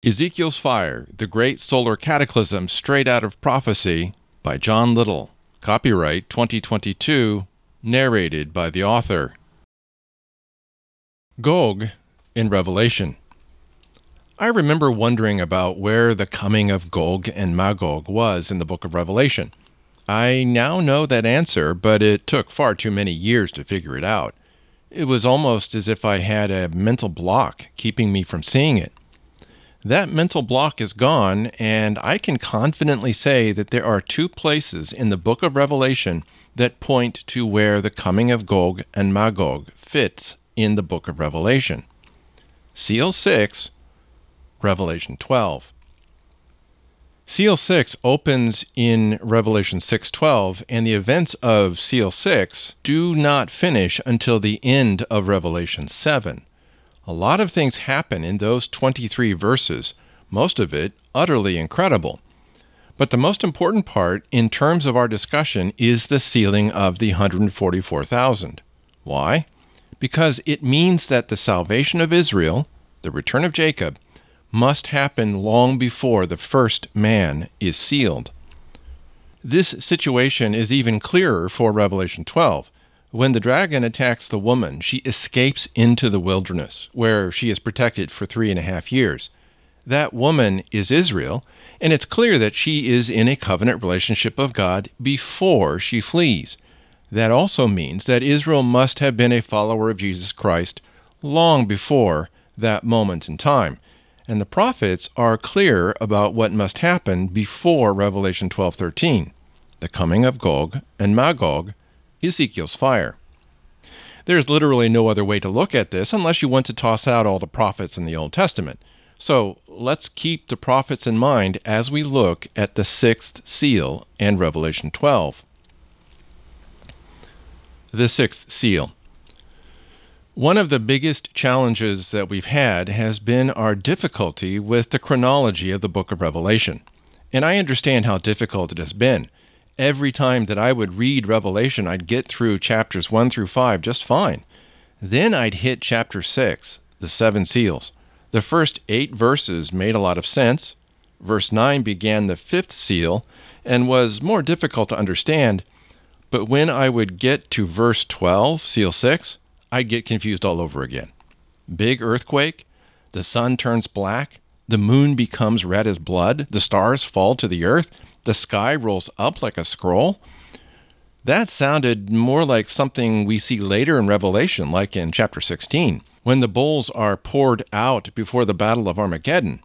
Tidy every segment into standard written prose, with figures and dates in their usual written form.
Ezekiel's Fire, The Great Solar Cataclysm Straight Out of Prophecy by John Little. Copyright 2022, narrated by the author. Gog in Revelation. I remember wondering about where the coming of Gog and Magog was in the book of Revelation. I now know that answer, but it took far too many years to figure it out. It was almost as if I had a mental block keeping me from seeing it. That mental block is gone, and I can confidently say that there are two places in the book of Revelation that point to where the coming of Gog and Magog fits in the book of Revelation. Seal 6, Revelation 12. Seal 6 opens in Revelation 6:12, and the events of Seal 6 do not finish until the end of Revelation 7. A lot of things happen in those 23 verses, most of it utterly incredible. But the most important part in terms of our discussion is the sealing of the 144,000. Why? Because it means that the salvation of Israel, the return of Jacob, must happen long before the first man is sealed. This situation is even clearer for Revelation 12. When the dragon attacks the woman, she escapes into the wilderness, where she is protected for 3.5 years. That woman is Israel, and it's clear that she is in a covenant relationship of God before she flees. That also means that Israel must have been a follower of Jesus Christ long before that moment in time. And the prophets are clear about what must happen before Revelation 12:13, the coming of Gog and Magog, Ezekiel's fire. There's literally no other way to look at this unless you want to toss out all the prophets in the Old Testament. So let's keep the prophets in mind as we look at the sixth seal and Revelation 12. The sixth seal. One of the biggest challenges that we've had has been our difficulty with the chronology of the book of Revelation. And I understand how difficult it has been. Every time that I would read Revelation, I'd get through chapters 1 through 5 just fine. Then I'd hit chapter 6, the seven seals. The first 8 verses made a lot of sense. Verse 9 began the fifth seal and was more difficult to understand. But when I would get to verse 12, seal 6, I'd get confused all over again. Big earthquake, the sun turns black, the moon becomes red as blood, the stars fall to the earth, the sky rolls up like a scroll. That sounded more like something we see later in Revelation, like in chapter 16, when the bowls are poured out before the battle of Armageddon.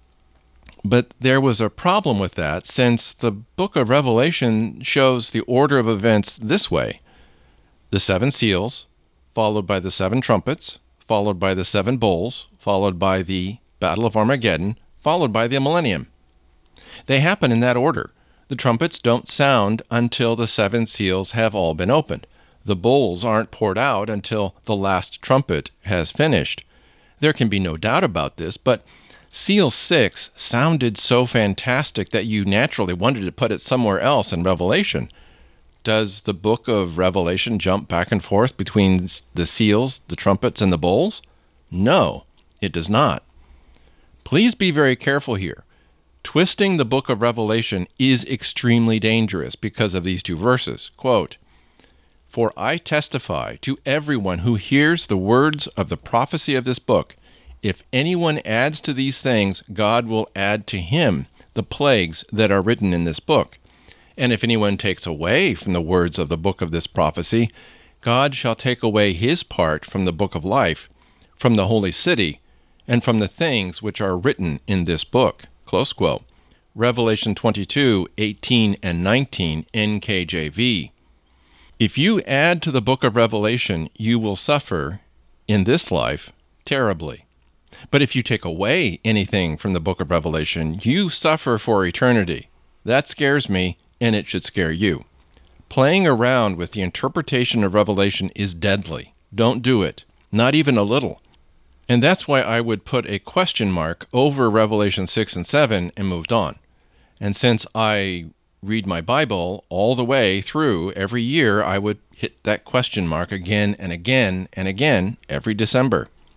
But there was a problem with that, since the book of Revelation shows the order of events this way: the seven seals, followed by the seven trumpets, followed by the seven bowls, followed by the battle of Armageddon, followed by the millennium. They happen in that order. The trumpets don't sound until the seven seals have all been opened. The bowls aren't poured out until the last trumpet has finished. There can be no doubt about this, but seal 6 sounded so fantastic that you naturally wanted to put it somewhere else in Revelation. Does the book of Revelation jump back and forth between the seals, the trumpets, and the bowls? No, it does not. Please be very careful here. Twisting the book of Revelation is extremely dangerous because of these two verses. Quote, "For I testify to everyone who hears the words of the prophecy of this book, if anyone adds to these things, God will add to him the plagues that are written in this book. And if anyone takes away from the words of the book of this prophecy, God shall take away his part from the book of life, from the holy city, and from the things which are written in this book." Close quote. Revelation 22:18 and 19, NKJV. If you add to the book of Revelation, you will suffer in this life terribly. But if you take away anything from the book of Revelation, you suffer for eternity. That scares me, and it should scare you. Playing around with the interpretation of Revelation is deadly. Don't do it, not even a little. And that's why I would put a question mark over Revelation 6 and 7 and moved on. And since I read my Bible all the way through every year, I would hit that question mark again and again and again every December.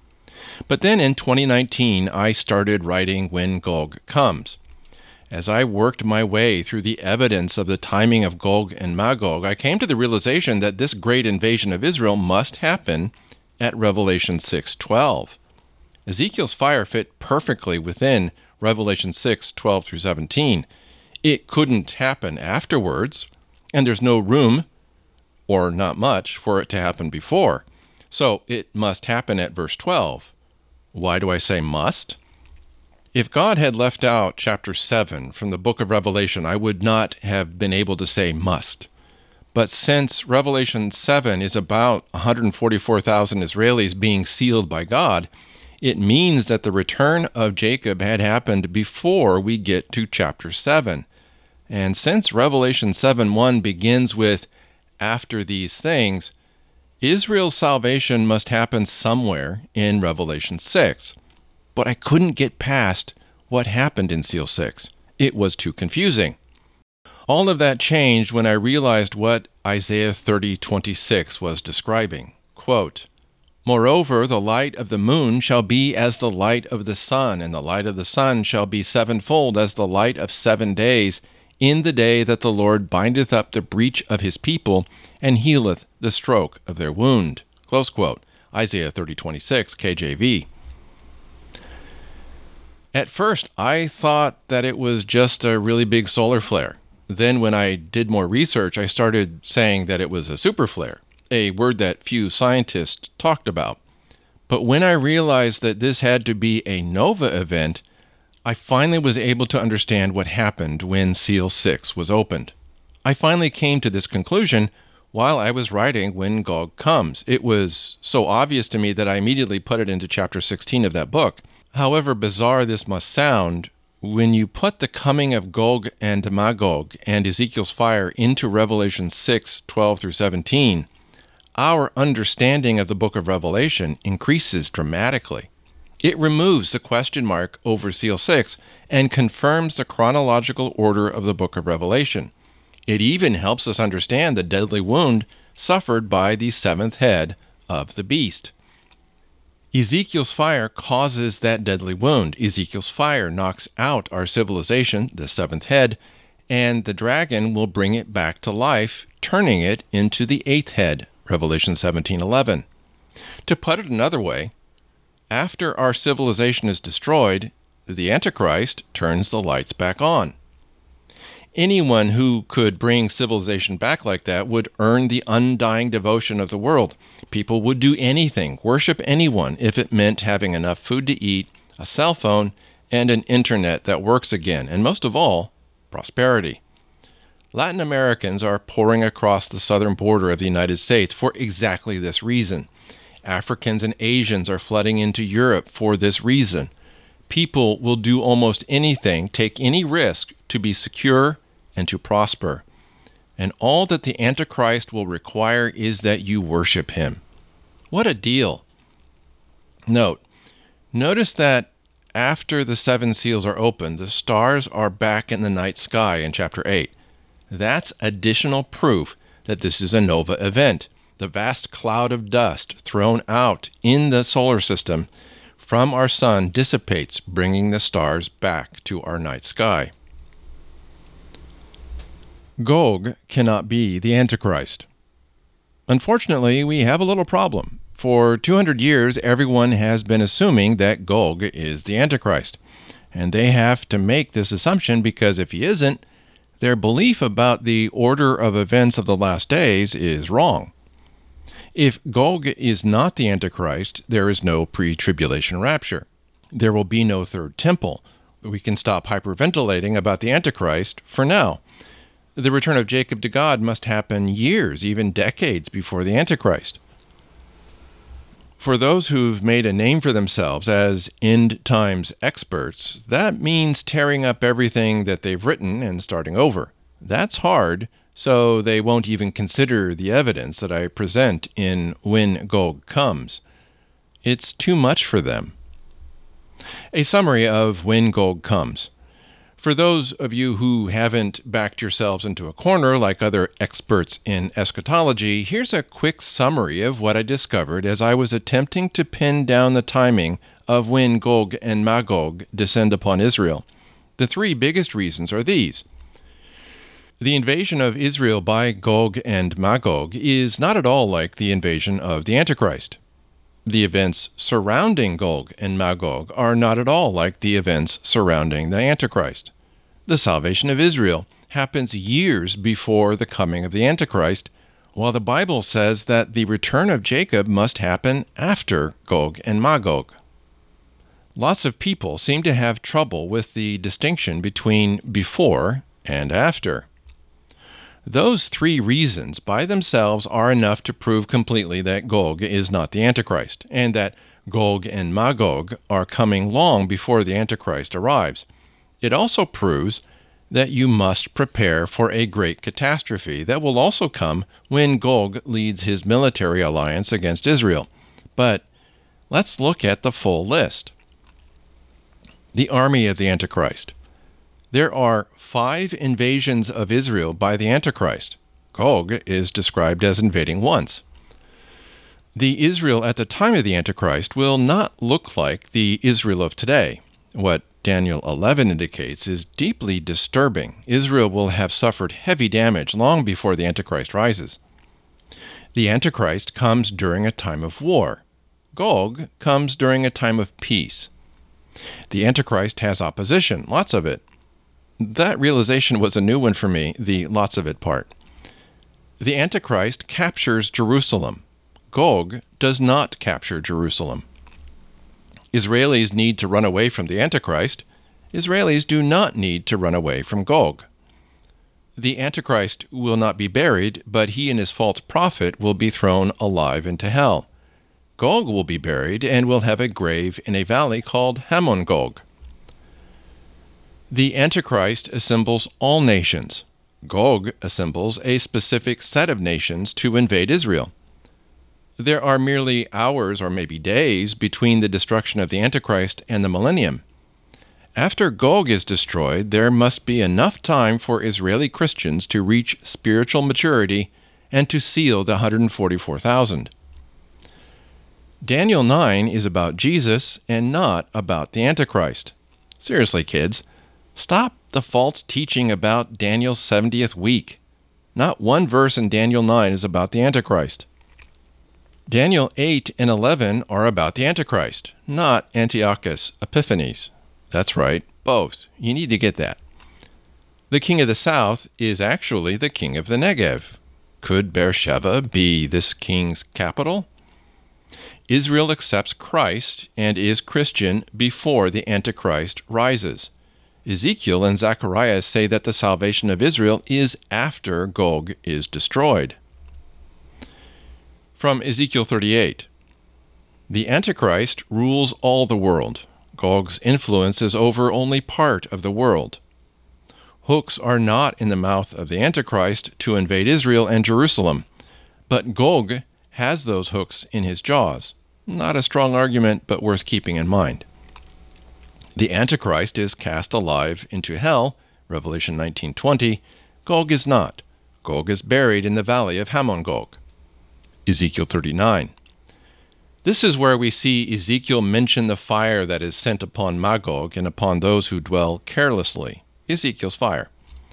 But then in 2019, I started writing When Gog Comes. As I worked my way through the evidence of the timing of Gog and Magog, I came to the realization that this great invasion of Israel must happen at Revelation 6:12. Ezekiel's fire fit perfectly within Revelation 6:12 through 17. It couldn't happen afterwards, and there's no room, or not much, for it to happen before. So it must happen at verse 12. Why do I say must? If God had left out chapter 7 from the book of Revelation, I would not have been able to say must. But since Revelation 7 is about 144,000 Israelis being sealed by God, it means that the return of Jacob had happened before we get to chapter 7. And since Revelation 7:1 begins with, after these things, Israel's salvation must happen somewhere in Revelation 6. But I couldn't get past what happened in Seal 6. It was too confusing. All of that changed when I realized what Isaiah 30:26 was describing. Quote, "Moreover, the light of the moon shall be as the light of the sun, and the light of the sun shall be sevenfold as the light of 7 days, in the day that the Lord bindeth up the breach of his people, and healeth the stroke of their wound." Close quote. Isaiah 30:26, KJV. At first, I thought that it was just a really big solar flare. Then when I did more research, I started saying that it was a super flare, a word that few scientists talked about. But when I realized that this had to be a nova event, I finally was able to understand what happened when Seal 6 was opened. I finally came to this conclusion while I was writing When Gog Comes. It was so obvious to me that I immediately put it into chapter 16 of that book. However bizarre this must sound, when you put the coming of Gog and Magog and Ezekiel's fire into Revelation 6:12 through 17, our understanding of the book of Revelation increases dramatically. It removes the question mark over Seal 6 and confirms the chronological order of the book of Revelation. It even helps us understand the deadly wound suffered by the seventh head of the beast. Ezekiel's fire causes that deadly wound. Ezekiel's fire knocks out our civilization, the seventh head, and the dragon will bring it back to life, turning it into the eighth head, Revelation 17:11. To put it another way, after our civilization is destroyed, the Antichrist turns the lights back on. Anyone who could bring civilization back like that would earn the undying devotion of the world. People would do anything, worship anyone, if it meant having enough food to eat, a cell phone, and an internet that works again, and most of all, prosperity. Latin Americans are pouring across the southern border of the United States for exactly this reason. Africans and Asians are flooding into Europe for this reason. People will do almost anything, take any risk to be secure and to prosper. And all that the Antichrist will require is that you worship him. What a deal. Notice that after the 7 seals are opened, the stars are back in the night sky in chapter 8. That's additional proof that this is a nova event. The vast cloud of dust thrown out in the solar system from our sun dissipates, bringing the stars back to our night sky. Gog cannot be the Antichrist. Unfortunately, we have a little problem. For 200 years, everyone has been assuming that Gog is the Antichrist. And they have to make this assumption because if he isn't, their belief about the order of events of the last days is wrong. If Gog is not the Antichrist, there is no pre-tribulation rapture. There will be no third temple. We can stop hyperventilating about the Antichrist for now. The return of Jacob to God must happen years, even decades before the Antichrist. For those who've made a name for themselves as end times experts, that means tearing up everything that they've written and starting over. That's hard, so they won't even consider the evidence that I present in When Gog Comes. It's too much for them. A summary of When Gog Comes. For those of you who haven't backed yourselves into a corner like other experts in eschatology, here's a quick summary of what I discovered as I was attempting to pin down the timing of when Gog and Magog descend upon Israel. The three biggest reasons are these. The invasion of Israel by Gog and Magog is not at all like the invasion of the Antichrist. The events surrounding Gog and Magog are not at all like the events surrounding the Antichrist. The salvation of Israel happens years before the coming of the Antichrist, while the Bible says that the return of Jacob must happen after Gog and Magog. Lots of people seem to have trouble with the distinction between before and after. Those three reasons by themselves are enough to prove completely that Gog is not the Antichrist, and that Gog and Magog are coming long before the Antichrist arrives. It also proves that you must prepare for a great catastrophe that will also come when Gog leads his military alliance against Israel. But let's look at the full list. The army of the Antichrist. There are 5 invasions of Israel by the Antichrist. Gog is described as invading once. The Israel at the time of the Antichrist will not look like the Israel of today. What Daniel 11 indicates is deeply disturbing. Israel will have suffered heavy damage long before the Antichrist rises. The Antichrist comes during a time of war. Gog comes during a time of peace. The Antichrist has opposition, lots of it. That realization was a new one for me, the lots of it part. The Antichrist captures Jerusalem. Gog does not capture Jerusalem. Israelis need to run away from the Antichrist. Israelis do not need to run away from Gog. The Antichrist will not be buried, but he and his false prophet will be thrown alive into hell. Gog will be buried and will have a grave in a valley called Hamon-Gog. The Antichrist assembles all nations. Gog assembles a specific set of nations to invade Israel. There are merely hours or maybe days between the destruction of the Antichrist and the millennium. After Gog is destroyed, there must be enough time for Israeli Christians to reach spiritual maturity and to seal the 144,000. Daniel 9 is about Jesus and not about the Antichrist. Seriously, kids. Stop the false teaching about Daniel's 70th week. Not one verse in Daniel 9 is about the Antichrist. Daniel 8 and 11 are about the Antichrist, not Antiochus Epiphanes. That's right, both. You need to get that. The king of the south is actually the king of the Negev. Could Beersheba be this king's capital? Israel accepts Christ and is Christian before the Antichrist rises. Ezekiel and Zechariah say that the salvation of Israel is after Gog is destroyed. From Ezekiel 38, the Antichrist rules all the world. Gog's influence is over only part of the world. Hooks are not in the mouth of the Antichrist to invade Israel and Jerusalem, but Gog has those hooks in his jaws. Not a strong argument, but worth keeping in mind. The Antichrist is cast alive into hell, Revelation 19:20. Gog is not. Gog is buried in the valley of Hamon-Gog. Ezekiel 39. This is where we see Ezekiel mention the fire that is sent upon Magog and upon those who dwell carelessly. Ezekiel's fire.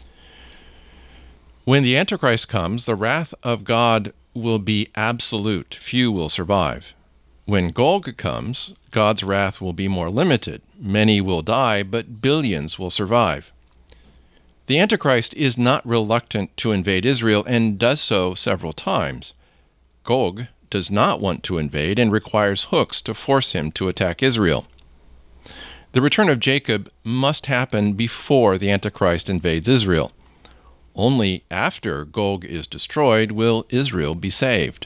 When the Antichrist comes, the wrath of God will be absolute. Few will survive. When Gog comes, God's wrath will be more limited. Many will die, but billions will survive. The Antichrist is not reluctant to invade Israel and does so several times. Gog does not want to invade and requires hooks to force him to attack Israel. The return of Jacob must happen before the Antichrist invades Israel. Only after Gog is destroyed will Israel be saved.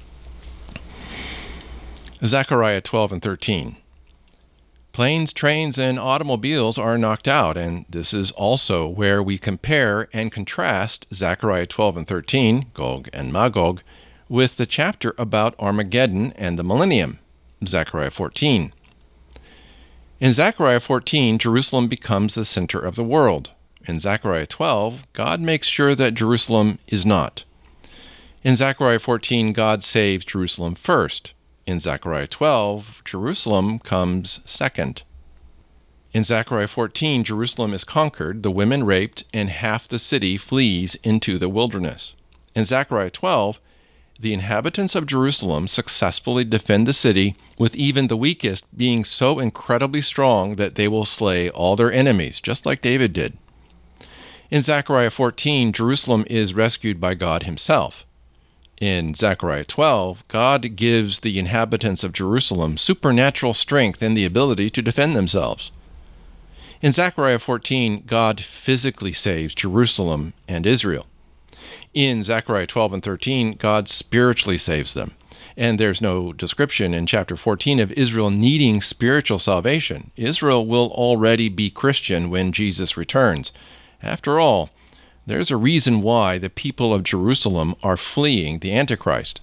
Zechariah 12 and 13. Planes, trains, and automobiles are knocked out, and this is also where we compare and contrast Zechariah 12 and 13, Gog and Magog, with the chapter about Armageddon and the millennium, Zechariah 14. In Zechariah 14, Jerusalem becomes the center of the world. In Zechariah 12, God makes sure that Jerusalem is not. In Zechariah 14, God saves Jerusalem first. In Zechariah 12, Jerusalem comes second. In Zechariah 14, Jerusalem is conquered, the women raped, and half the city flees into the wilderness. In Zechariah 12, the inhabitants of Jerusalem successfully defend the city, with even the weakest being so incredibly strong that they will slay all their enemies, just like David did. In Zechariah 14, Jerusalem is rescued by God himself. In Zechariah 12, God gives the inhabitants of Jerusalem supernatural strength and the ability to defend themselves. In Zechariah 14, God physically saves Jerusalem and Israel. In Zechariah 12 and 13, God spiritually saves them. And there's no description in chapter 14 of Israel needing spiritual salvation. Israel will already be Christian when Jesus returns. After all, there's a reason why the people of Jerusalem are fleeing the Antichrist.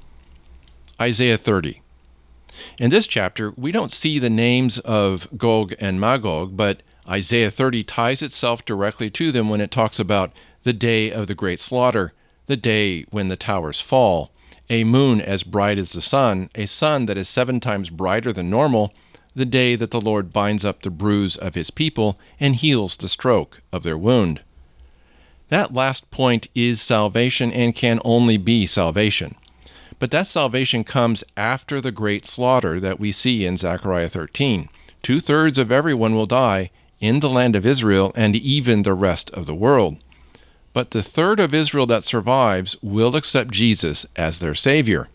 Isaiah 30. In this chapter, we don't see the names of Gog and Magog, but Isaiah 30 ties itself directly to them when it talks about the day of the great slaughter, the day when the towers fall, a moon as bright as the sun, a sun that is 7 times brighter than normal, the day that the Lord binds up the bruise of his people and heals the stroke of their wound. That last point is salvation and can only be salvation. But that salvation comes after the great slaughter that we see in Zechariah 13. 2/3 of everyone will die in the land of Israel and even the rest of the world. But the third of Israel that survives will accept Jesus as their Savior.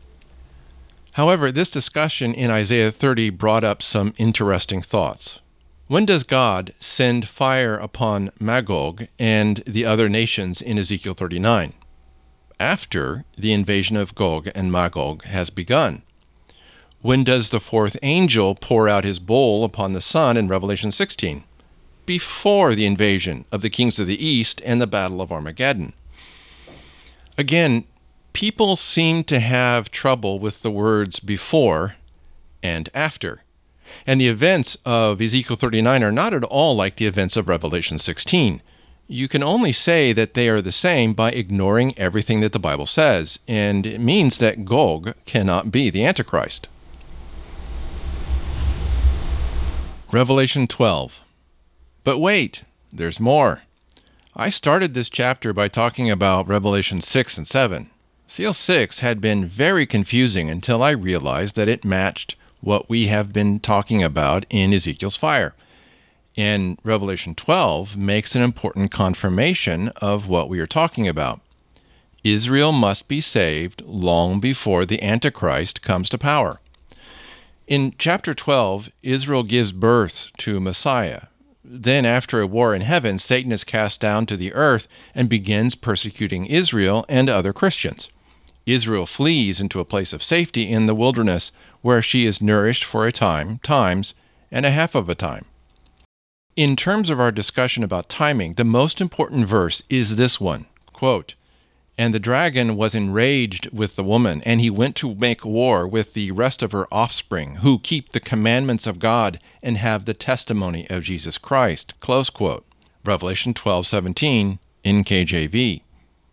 However, this discussion in Isaiah 30 brought up some interesting thoughts. When does God send fire upon Magog and the other nations in Ezekiel 39? After the invasion of Gog and Magog has begun. When does the fourth angel pour out his bowl upon the sun in Revelation 16? Before the invasion of the kings of the east and the battle of Armageddon. Again, people seem to have trouble with the words before and after. And the events of Ezekiel 39 are not at all like the events of Revelation 16. You can only say that they are the same by ignoring everything that the Bible says, and it means that Gog cannot be the Antichrist. Revelation 12. But wait, there's more. I started this chapter by talking about Revelation 6 and 7. Seal 6 had been very confusing until I realized that it matched what we have been talking about in Ezekiel's fire. And Revelation 12 makes an important confirmation of what we are talking about. Israel must be saved long before the Antichrist comes to power. In chapter 12, Israel gives birth to Messiah. Then, after a war in heaven, Satan is cast down to the earth and begins persecuting Israel and other Christians. Israel flees into a place of safety in the wilderness, where she is nourished for a times, and a half of a time. In terms of our discussion about timing, the most important verse is this one, quote, "And the dragon was enraged with the woman, and he went to make war with the rest of her offspring, who keep the commandments of God and have the testimony of Jesus Christ." Close quote. Revelation 12:17 in KJV.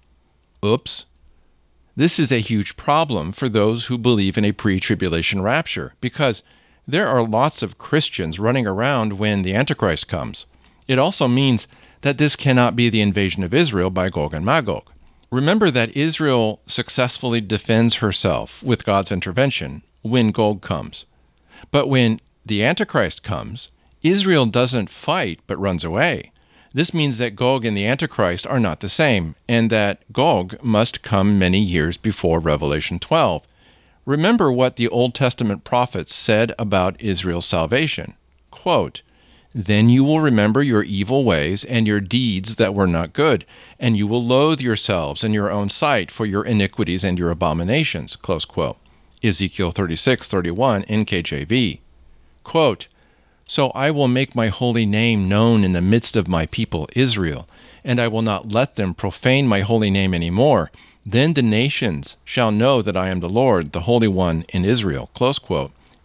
Oops. This is a huge problem for those who believe in a pre-tribulation rapture, because there are lots of Christians running around when the Antichrist comes. It also means that this cannot be the invasion of Israel by Gog and Magog. Remember that Israel successfully defends herself with God's intervention when Gog comes. But when the Antichrist comes, Israel doesn't fight but runs away. This means that Gog and the Antichrist are not the same, and that Gog must come many years before Revelation 12. Remember what the Old Testament prophets said about Israel's salvation. Quote, "Then you will remember your evil ways and your deeds that were not good, and you will loathe yourselves in your own sight for your iniquities and your abominations." Close quote. Ezekiel 36:31 in KJV. Quote, "So I will make my holy name known in the midst of my people Israel, and I will not let them profane my holy name any more. Then the nations shall know that I am the Lord, the Holy One in Israel." Close quote.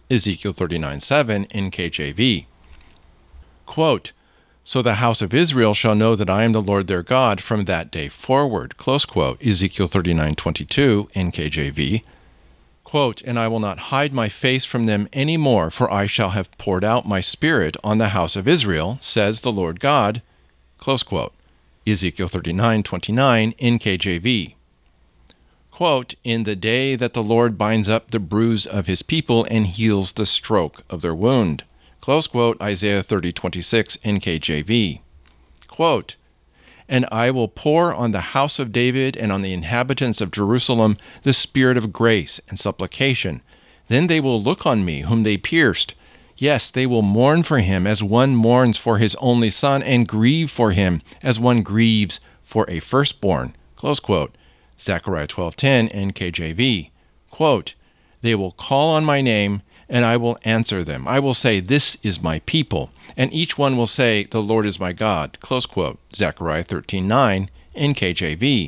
Ezekiel 39:7 in KJV. Quote, "So the house of Israel shall know that I am the Lord their God from that day forward." Close quote. Ezekiel 39:22 in KJV. Quote, "And I will not hide my face from them any more, for I shall have poured out my spirit on the house of Israel, says the Lord God." Close quote. Ezekiel 39:29 in KJV. Quote, "In the day that the Lord binds up the bruise of his people and heals the stroke of their wound." Close quote. Isaiah 30:26 in KJV. Quote, "And I will pour on the house of David and on the inhabitants of Jerusalem the spirit of grace and supplication. Then they will look on me whom they pierced. Yes, they will mourn for him as one mourns for his only son, and grieve for him as one grieves for a firstborn." Close quote. Zechariah 12:10 in KJV. Quote, "They will call on my name, and I will answer them. I will say, 'This is my people,' and each one will say, 'The Lord is my God.'" Close quote. Zechariah 13:9 in KJV.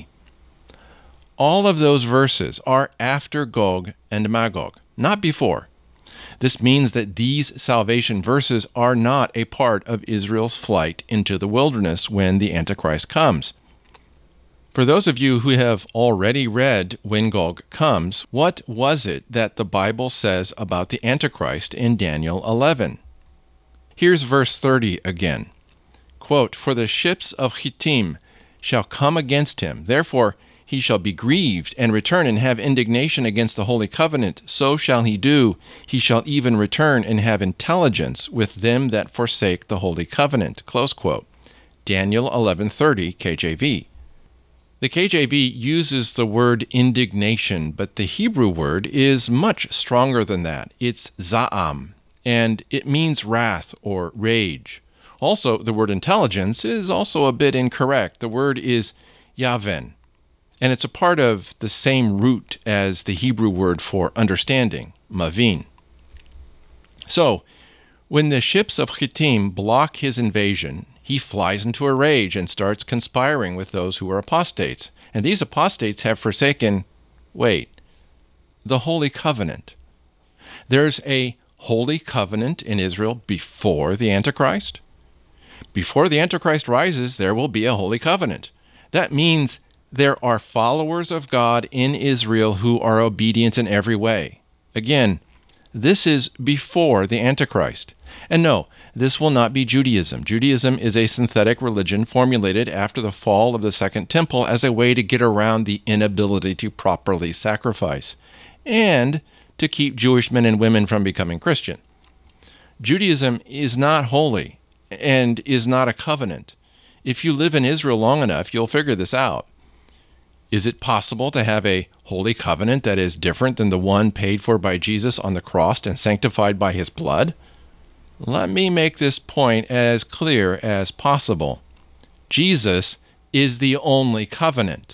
All of those verses are after Gog and Magog, not before. This means that these salvation verses are not a part of Israel's flight into the wilderness when the Antichrist comes. For those of you who have already read When Gog Comes, what was it that the Bible says about the Antichrist in Daniel 11? Here's verse 30 again. Quote, "For the ships of Chittim shall come against him. Therefore he shall be grieved and return and have indignation against the holy covenant. So shall he do. He shall even return and have intelligence with them that forsake the holy covenant." Close quote. Daniel 11:30 KJV. The KJV uses the word indignation, but the Hebrew word is much stronger than that. It's za'am, and it means wrath or rage. Also, the word intelligence is also a bit incorrect. The word is yaven, and it's a part of the same root as the Hebrew word for understanding, mavin. So, when the ships of Chittim block his invasion, he flies into a rage and starts conspiring with those who are apostates. And these apostates have forsaken, the Holy Covenant. There's a Holy Covenant in Israel before the Antichrist. Before the Antichrist rises, there will be a Holy Covenant. That means there are followers of God in Israel who are obedient in every way. Again, this is before the Antichrist. And no, this will not be Judaism. Judaism is a synthetic religion formulated after the fall of the Second Temple as a way to get around the inability to properly sacrifice and to keep Jewish men and women from becoming Christian. Judaism is not holy and is not a covenant. If you live in Israel long enough, you'll figure this out. Is it possible to have a holy covenant that is different than the one paid for by Jesus on the cross and sanctified by his blood? Let me make this point as clear as possible. Jesus is the only covenant.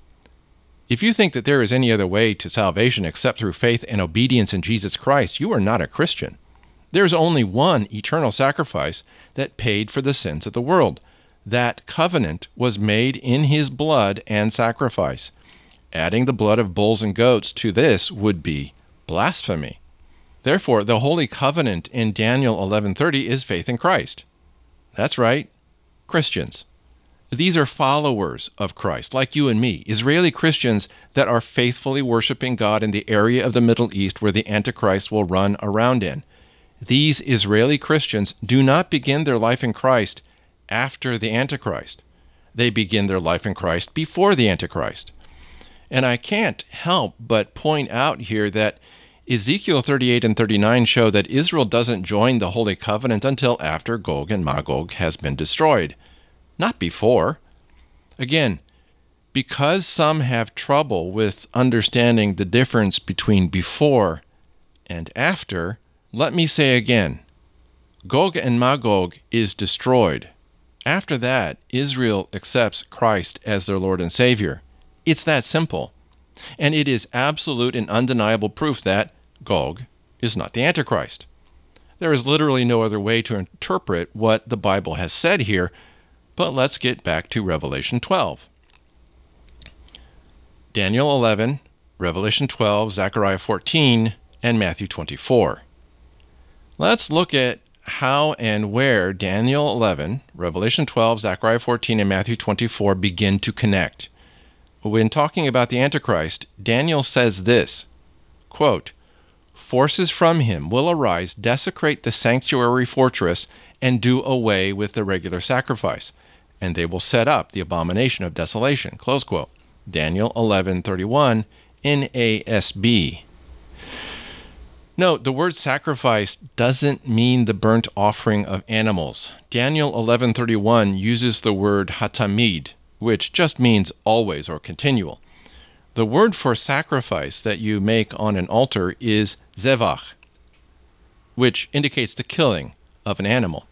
If you think that there is any other way to salvation except through faith and obedience in Jesus Christ, you are not a Christian. There is only one eternal sacrifice that paid for the sins of the world. That covenant was made in his blood and sacrifice. Adding the blood of bulls and goats to this would be blasphemy. Therefore, the Holy Covenant in Daniel 11:30 is faith in Christ. That's right, Christians. These are followers of Christ, like you and me, Israeli Christians that are faithfully worshiping God in the area of the Middle East where the Antichrist will run around in. These Israeli Christians do not begin their life in Christ after the Antichrist. They begin their life in Christ before the Antichrist. And I can't help but point out here that Ezekiel 38 and 39 show that Israel doesn't join the Holy Covenant until after Gog and Magog has been destroyed, not before. Again, because some have trouble with understanding the difference between before and after, let me say again, Gog and Magog is destroyed. After that, Israel accepts Christ as their Lord and Savior. It's that simple. And it is absolute and undeniable proof that Gog is not the Antichrist. There is literally no other way to interpret what the Bible has said here, but let's get back to Revelation 12. Daniel 11, Revelation 12, Zechariah 14, and Matthew 24. Let's look at how and where Daniel 11, Revelation 12, Zechariah 14, and Matthew 24 begin to connect. When talking about the Antichrist, Daniel says this, quote, "Forces from him will arise, desecrate the sanctuary fortress, and do away with the regular sacrifice, and they will set up the abomination of desolation." Close quote. Daniel 11:31, NASB. Note, the word sacrifice doesn't mean the burnt offering of animals. Daniel 11:31 uses the word hatamid, which just means always or continual. The word for sacrifice that you make on an altar is zevach, which indicates the killing of an animal.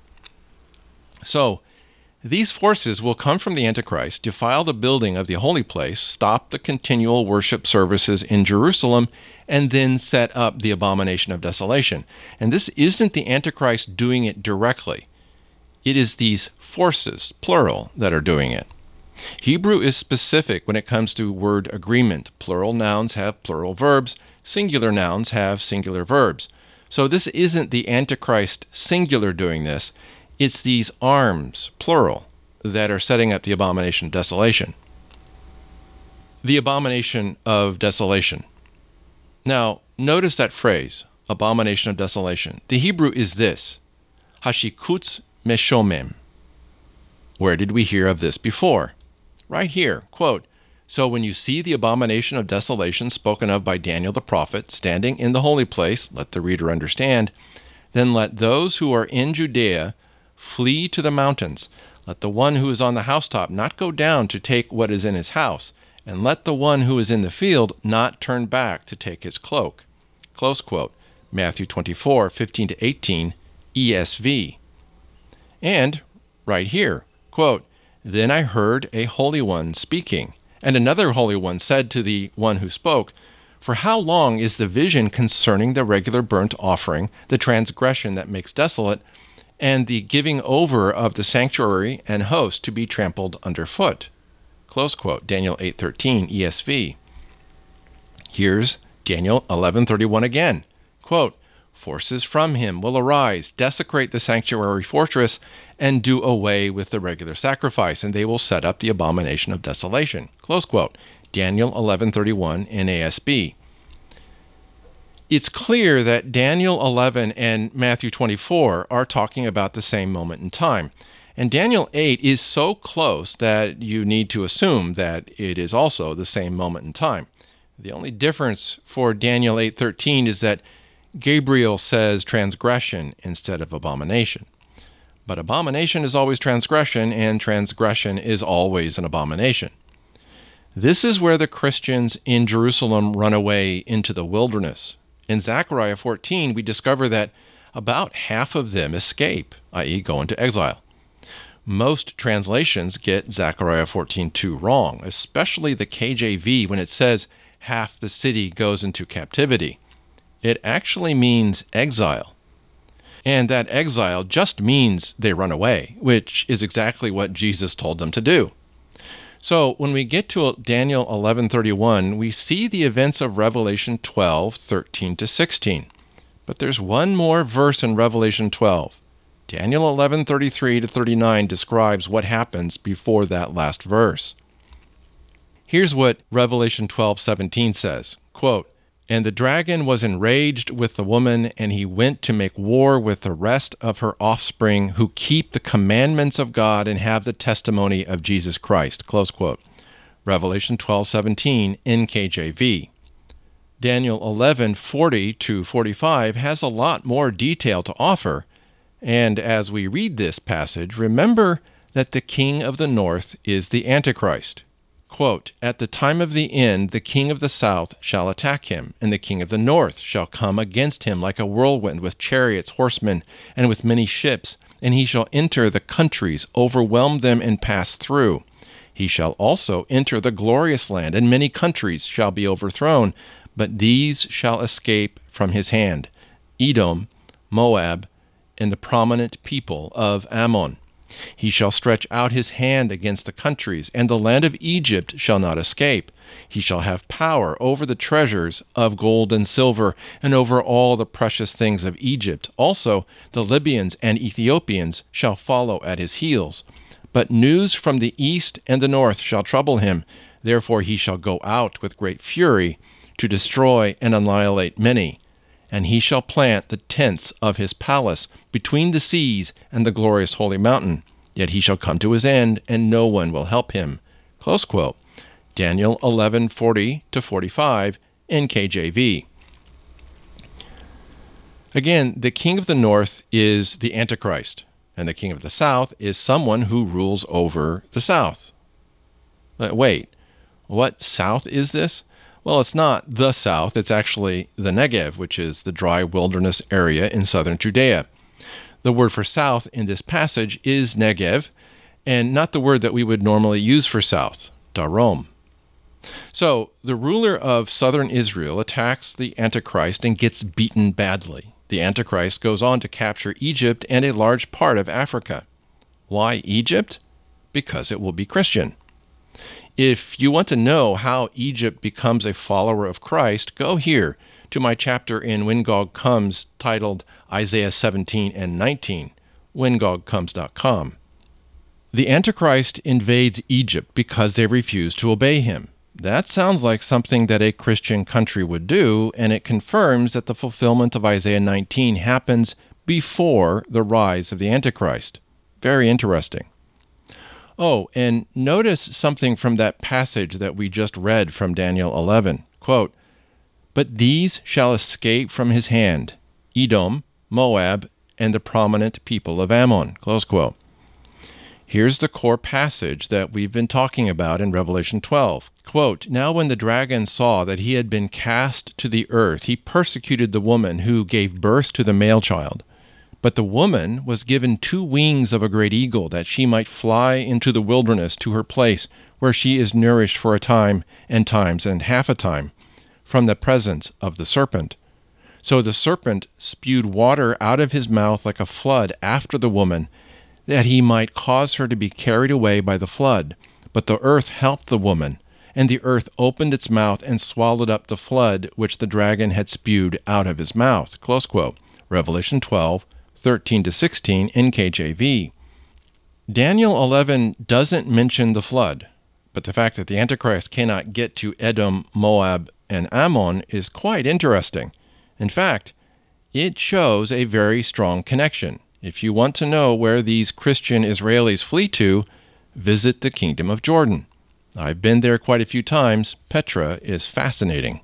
So, these forces will come from the Antichrist, defile the building of the holy place, stop the continual worship services in Jerusalem, and then set up the abomination of desolation. And this isn't the Antichrist doing it directly. It is these forces, plural, that are doing it. Hebrew is specific when it comes to word agreement. Plural nouns have plural verbs. Singular nouns have singular verbs. So this isn't the Antichrist singular doing this. It's these arms, plural, that are setting up the abomination of desolation. The abomination of desolation. Now, notice that phrase, abomination of desolation. The Hebrew is this, hashikutz meshomem. Where did we hear of this before? Right here, quote, "So when you see the abomination of desolation spoken of by Daniel the prophet standing in the holy place, let the reader understand, then let those who are in Judea flee to the mountains. Let the one who is on the housetop not go down to take what is in his house, and let the one who is in the field not turn back to take his cloak." Close quote. Matthew 24:15-18, ESV. And right here, quote, "Then I heard a holy one speaking, and another holy one said to the one who spoke, For how long is the vision concerning the regular burnt offering, the transgression that makes desolate, and the giving over of the sanctuary and host to be trampled underfoot?" Close quote. Daniel 8:13, ESV. Here's Daniel 11:31 again. Quote, "Forces from him will arise, desecrate the sanctuary fortress, and do away with the regular sacrifice, and they will set up the abomination of desolation." Close quote. Daniel 11:31, NASB. It's clear that Daniel 11 and Matthew 24 are talking about the same moment in time. And Daniel 8 is so close that you need to assume that it is also the same moment in time. The only difference for Daniel 8:13 is that Gabriel says transgression instead of abomination. But abomination is always transgression, and transgression is always an abomination. This is where the Christians in Jerusalem run away into the wilderness. In Zechariah 14, we discover that about half of them escape, i.e. go into exile. Most translations get Zechariah 14:2 wrong, especially the KJV when it says half the city goes into captivity. It actually means exile. And that exile just means they run away, which is exactly what Jesus told them to do. So when we get to Daniel 11:31, we see the events of Revelation 12:13-16. But there's one more verse in Revelation 12. Daniel 11:33-39 describes what happens before that last verse. Here's what Revelation 12:17 says, quote, "And the dragon was enraged with the woman, and he went to make war with the rest of her offspring who keep the commandments of God and have the testimony of Jesus Christ." Close quote. Revelation 12:17, NKJV. Daniel 11:40-45 has a lot more detail to offer. And as we read this passage, remember that the king of the north is the Antichrist. Quote, "At the time of the end, the king of the south shall attack him, and the king of the north shall come against him like a whirlwind with chariots, horsemen, and with many ships, and he shall enter the countries, overwhelm them, and pass through. He shall also enter the glorious land, and many countries shall be overthrown, but these shall escape from his hand: Edom, Moab, and the prominent people of Ammon. He shall stretch out his hand against the countries, and the land of Egypt shall not escape. He shall have power over the treasures of gold and silver, and over all the precious things of Egypt. Also the Libyans and Ethiopians shall follow at his heels. But news from the east and the north shall trouble him. Therefore he shall go out with great fury to destroy and annihilate many. And he shall plant the tents of his palace between the seas and the glorious holy mountain. Yet he shall come to his end, and no one will help him." Close quote. Daniel 11:40-45 NKJV. Again, the king of the north is the Antichrist, and the king of the south is someone who rules over the south. Wait, what south is this? Well, it's not the south. It's actually the Negev, which is the dry wilderness area in southern Judea. The word for south in this passage is Negev, and not the word that we would normally use for south, Darom. So the ruler of southern Israel attacks the Antichrist and gets beaten badly. The Antichrist goes on to capture Egypt and a large part of Africa. Why Egypt? Because it will be Christian. If you want to know how Egypt becomes a follower of Christ, go here to my chapter in When Gog Comes titled Isaiah 17 and 19, whengogcomes.com. The Antichrist invades Egypt because they refuse to obey him. That sounds like something that a Christian country would do, and it confirms that the fulfillment of Isaiah 19 happens before the rise of the Antichrist. Very interesting. Oh, and notice something from that passage that we just read from Daniel 11. Quote, "But these shall escape from his hand, Edom, Moab, and the prominent people of Ammon." Close quote. Here's the core passage that we've been talking about in Revelation 12. Quote, "Now when the dragon saw that he had been cast to the earth, he persecuted the woman who gave birth to the male child. But the woman was given 2 wings of a great eagle, that she might fly into the wilderness to her place, where she is nourished for a time and times and half a time, from the presence of the serpent. So the serpent spewed water out of his mouth like a flood after the woman, that he might cause her to be carried away by the flood. But the earth helped the woman, and the earth opened its mouth and swallowed up the flood which the dragon had spewed out of his mouth." Close quote. Revelation 12:13-16 NKJV. Daniel 11 doesn't mention the flood, but the fact that the Antichrist cannot get to Edom, Moab, and Ammon is quite interesting. In fact, it shows a very strong connection. If you want to know where these Christian Israelis flee to, visit the Kingdom of Jordan. I've been there quite a few times. Petra is fascinating.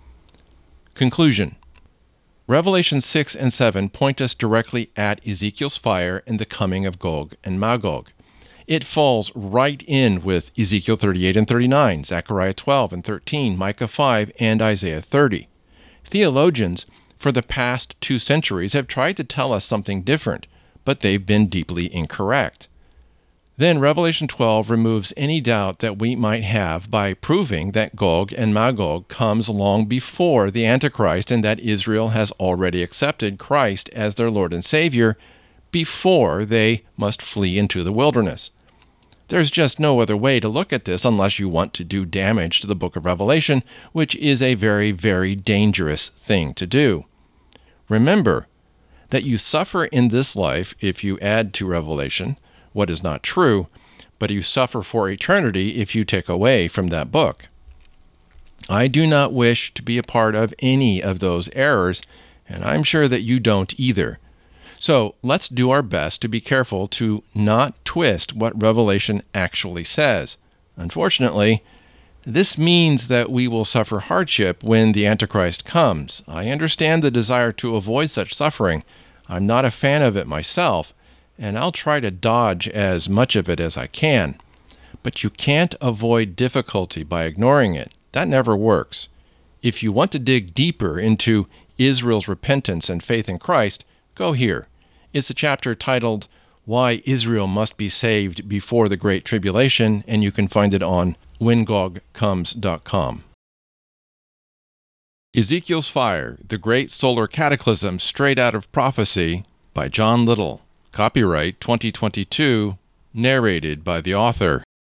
Conclusion. Revelation 6 and 7 point us directly at Ezekiel's fire and the coming of Gog and Magog. It falls right in with Ezekiel 38 and 39, Zechariah 12 and 13, Micah 5, and Isaiah 30. Theologians for the past 2 centuries have tried to tell us something different, but they've been deeply incorrect. Then Revelation 12 removes any doubt that we might have by proving that Gog and Magog comes long before the Antichrist, and that Israel has already accepted Christ as their Lord and Savior before they must flee into the wilderness. There's just no other way to look at this unless you want to do damage to the book of Revelation, which is a very, very dangerous thing to do. Remember that you suffer in this life if you add to Revelation what is not true, but you suffer for eternity if you take away from that book. I do not wish to be a part of any of those errors, and I'm sure that you don't either. So let's do our best to be careful to not twist what Revelation actually says. Unfortunately, this means that we will suffer hardship when the Antichrist comes. I understand the desire to avoid such suffering. I'm not a fan of it myself, and I'll try to dodge as much of it as I can. But you can't avoid difficulty by ignoring it. That never works. If you want to dig deeper into Israel's repentance and faith in Christ, go here. It's a chapter titled, Why Israel Must Be Saved Before the Great Tribulation, and you can find it on whengogcomes.com. Ezekiel's Fire, the Great Solar Cataclysm Straight Out of Prophecy by John Little. Copyright 2022, narrated by the author.